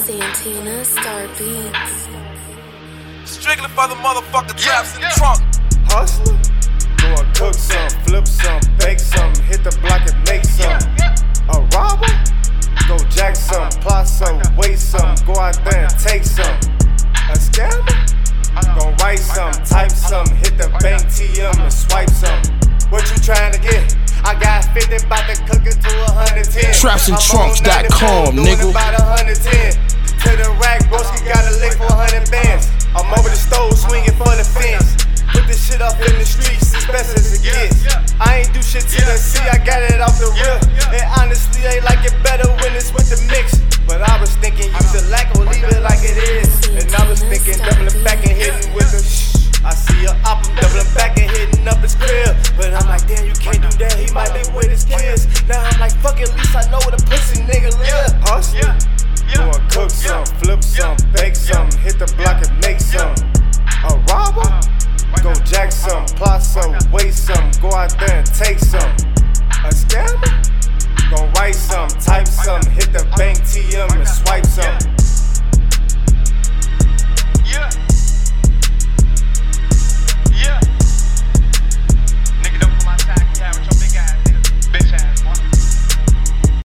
Santina Star Beats. Strictly for the motherfucker traps in the trunk. Hustler, go and cook some, flip some, bake some, hit the block and make some. A robber, go jack some, plot some, waste some, go out there and take some. A scammer, go write some, type some, hit the bank TM and swipe some. What you trying to get? I got 50, bout to cook it to 110. Trapsandtrunks.com, nigga. About 110. To the rack, broski got a lick for 100 bands. I'm over the stove swinging for the fence. Put this shit up in the streets as best as it gets. I ain't do shit to the sea, I got it off the rip. And honestly, they like it better when it's with the mix. But I was thinking use the lack or leave it like it is. And I was thinking doubling back and hitting with the shh. I see a op, I'm doubling back and hitting up his crib. But I'm like, damn, you can't do that, he might be with his kids. Now I'm like, fuck, at least I know where the pussy nigga live. Hustler, go and cook some, flip some, bake some, hit the block and make some. A robber, go jack some, plot some, waste some, go out there and take some.